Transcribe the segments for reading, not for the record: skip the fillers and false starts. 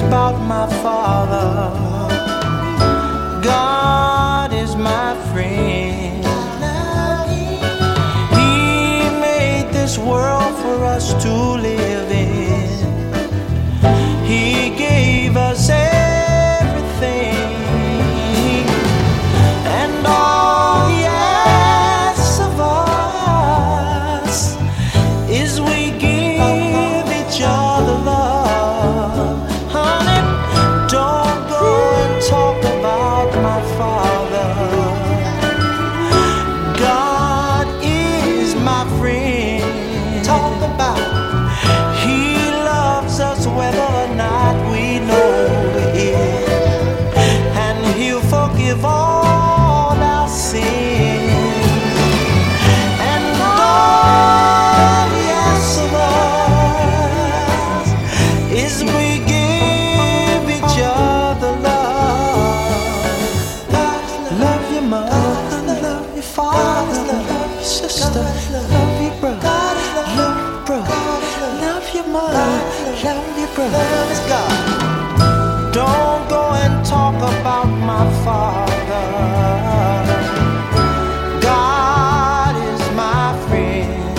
about my Father. God is my friend. He made this world for us to live in. He gave us everything, and all He asks of us is we give each other love. Honey, don't go and talk about my Father. God is my friend. Talk about He loves us whether or not we know it, and He'll forgive all our sins. And all He asks of us is we give each other love. Love your mother, love your father, love your sister, love your brother, love your brother, love your mother, love your brother. Don't go and talk about my Father. God is my friend.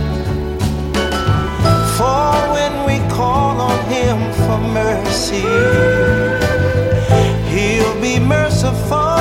For when we call on Him for mercy, He'll be merciful.